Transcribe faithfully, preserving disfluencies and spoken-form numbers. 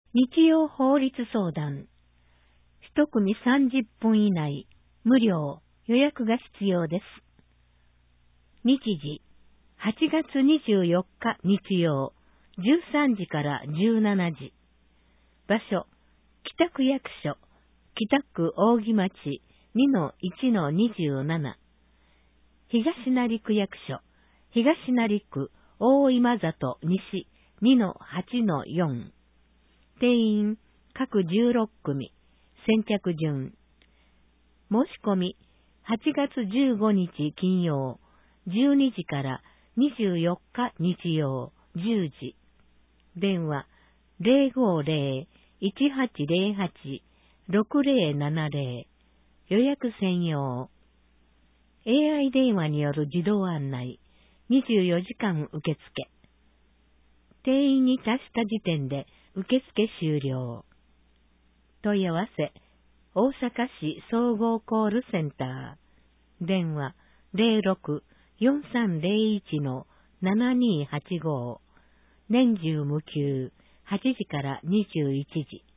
日曜法律相談。一組さんじゅっぷん以内、無料、予約が必要です。日時、はちがつにじゅうよっか日曜、じゅうさんじからじゅうしちじ。場所、北区役所、北区扇町 にのいちのにじゅうなな。東成区役所、東成区大今里西 にのはちのよん。定員、各じゅうろっくみ、先着順。申し込み、はちがつじゅうごにち金曜、じゅうにじからにじゅうよっか日曜、じゅうじ。電話、ゼロごゼロ いちはちゼロはち ろくゼロななゼロ。予約専用。エーアイ 電話による自動案内、にじゅうよじかん受付。定員に達した時点で受付終了。問い合わせ、大阪市総合コールセンター。電話、ゼロろく よんさんゼロいち ななにはちご。年中無休、はちじからにじゅういちじ。